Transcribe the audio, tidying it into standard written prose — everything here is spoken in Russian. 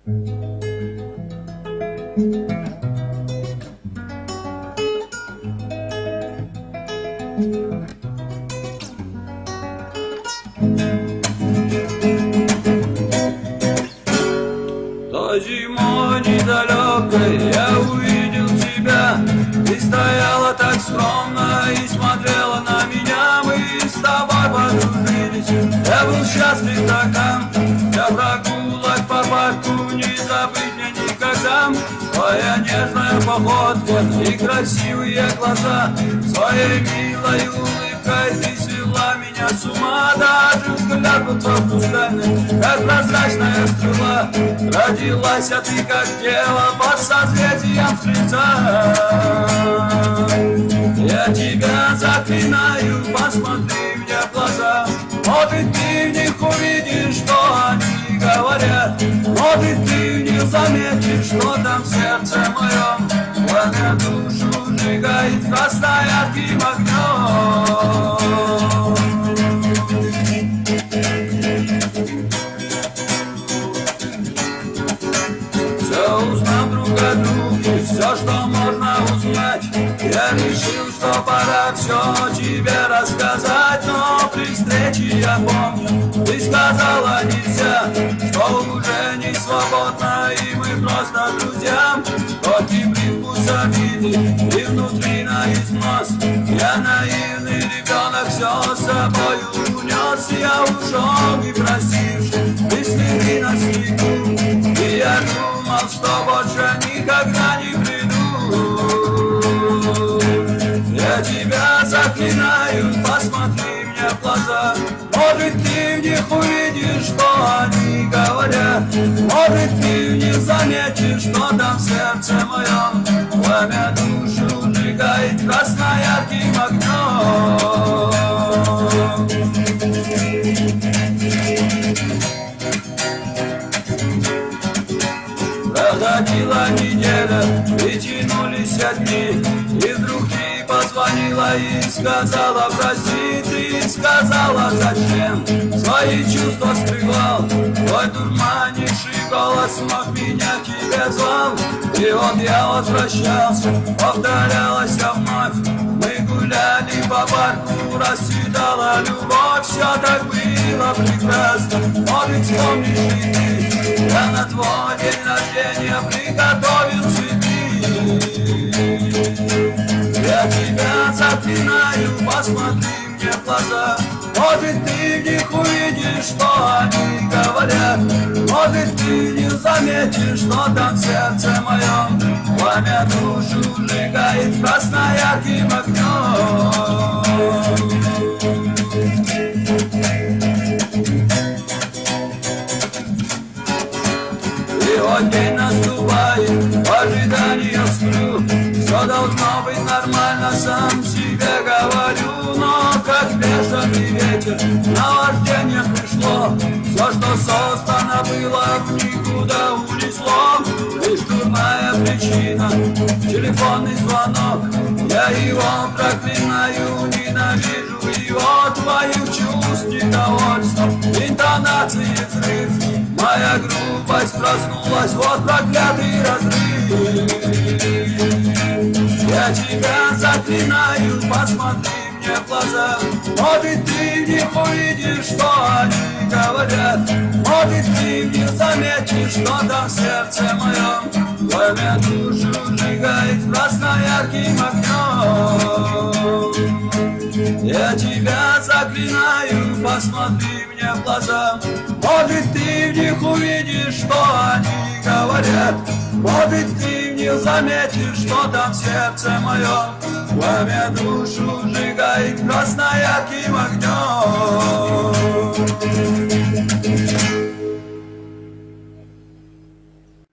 Той зимой недалекой я увидел тебя. Ты стояла так скромно и смотрела на меня. Мы с тобой подружились. Я был счастлив тогда. Для прогулок по парку не забыть мне никогда. Твоя нежная походка и красивые глаза. Своей милой улыбкой ты свела меня с ума. Даже взгляд был твой пустынный, как прозрачная струна. Родилась ты как дева под созвездием стрельца. Я тебя заклинаю, посмотри мне в глаза. Может, ты в них увидишь, что они говорят. Может, ты в них заметишь, что там в сердце моем. Пламя душу сжигает красным ярким огнем. Все узнав друг о друге, все, что можно узнать, я решил, что пора все тебе рассказать. Но при встрече я помню, ты сказала нельзя, что уже не свободно и мы просто друзья. Хоть и привкус обиды и внутри на износ, я наивный ребенок все с собой унес. Я ушел и просивший, ты следи на снегу, и я думал, что больше никогда не приду. Я тебя заклинаю, посмотри мне в глаза. Может, ты в них увидишь, что они говорят. Может, ты в них заметишь, что там в сердце моем. Пламя душу сжигает красно-ярким огнем. Проходила неделя, и тянулись дни, и вдруг ты позвонила и сказала прости. Ты сказала зачем, свои чувства скрывал. Твой дурманивший голос вновь меня к тебе звал. И вот я возвращался, повторялась вновь. Мы гуляли по парку, расцветала любовь. Все так было прекрасно, может вспомнишь ли ты. Я на твой день рождения приготовил цветы. Я тебя заклинаю, посмотри мне в глаза. Может, ты в них увидишь, что они говорят. Может, ты не заметишь, что там в сердце моем. Пламя душу сжигает красно-ярким огнем. И вот день наступает, в ожидании сплю. Все должно быть нормально, сам себе говорю. Но как бешеный ветер, наваждение пришло. Все, что создано было, в никуда унесло. Лишь дурная причина, телефонный звонок. Я его проклинаю, ненавижу его. Твою чувств недовольство, интонации взрыв. Моя грубость проснулась, вот проклятый разрыв. Я тебя заклинаю, посмотри мне в глаза. Может, ты в них увидишь, что они говорят. Может, ты в них заметишь, что там в сердце моем. Пламя душу сжигает красно-ярким огнем. Я тебя заклинаю, посмотри мне в глаза. Может, ты в них увидишь, что они говорят. Может, ты в них заметишь, что там в сердце моем. Пламя душу сжигает красно-ярким огнем.